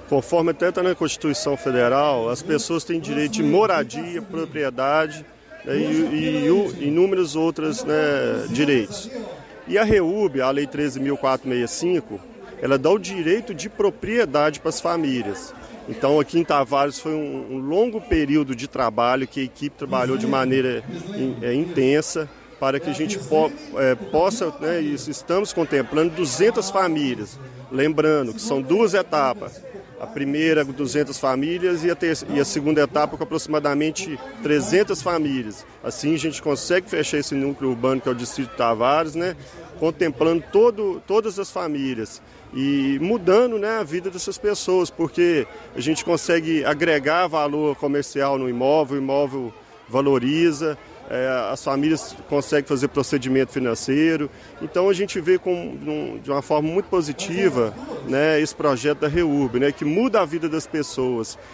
Conforme até está na Constituição Federal, as pessoas têm direito de moradia, propriedade, né, e inúmeros outros, né, direitos. E a REURB, a Lei 13.465, ela dá o direito de propriedade para as famílias. Então, aqui em Tavares foi um longo período de trabalho que a equipe trabalhou de maneira intensa para que a gente possa, né, estamos contemplando 200 famílias. Lembrando que são 2 etapas. A primeira com 200 famílias e a segunda etapa com aproximadamente 300 famílias. Assim a gente consegue fechar esse núcleo urbano que é o Distrito de Tavares, né, contemplando todas as famílias e mudando, né, a vida dessas pessoas, porque a gente consegue agregar valor comercial no imóvel, o imóvel valoriza, as famílias conseguem fazer procedimento financeiro. Então a gente vê de uma forma muito positiva, né, esse projeto da REURB, né, que muda a vida das pessoas.